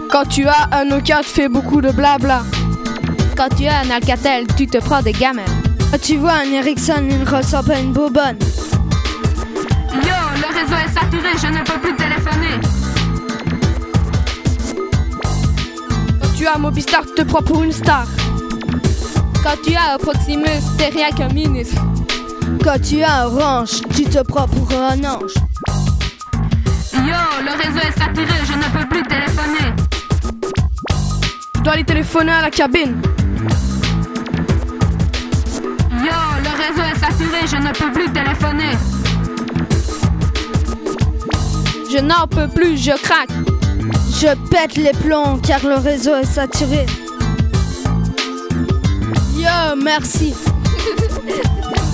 Quand tu as un Nokia, tu fais beaucoup de blabla. Quand tu as un Alcatel, tu te prends des gamins. Quand tu vois un Ericsson, il ne ressemble à une bobonne. Yo, le réseau est saturé, je ne peux plus téléphoner. Quand tu as un Mobistar, tu te prends pour une star. Quand tu as un Proximus, t'es rien qu'un ministre. Quand tu as un Orange, tu te prends pour un ange. Yo, le réseau est saturé, je ne peux plus téléphoner. Tu dois aller téléphoner à la cabine. Yo, le réseau est saturé, je ne peux plus téléphoner. Je n'en peux plus, je craque. Je pète les plombs car le réseau est saturé. Yo, merci.